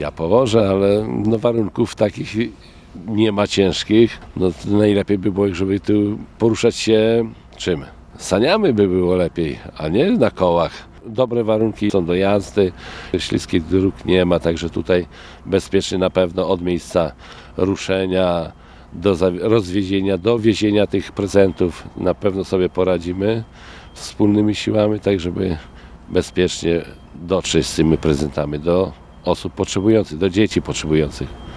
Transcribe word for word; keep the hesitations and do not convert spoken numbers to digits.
Ja powożę, ale no warunków takich nie ma ciężkich. No najlepiej by było, żeby tu poruszać się czym? Saniami by było lepiej, a nie na kołach. Dobre warunki są do jazdy, śliskich dróg nie ma, także tutaj bezpiecznie na pewno od miejsca ruszenia do rozwiezienia, do wiezienia tych prezentów na pewno sobie poradzimy wspólnymi siłami, tak żeby bezpiecznie dotrzeć z tymi prezentami do osób potrzebujących, do dzieci potrzebujących.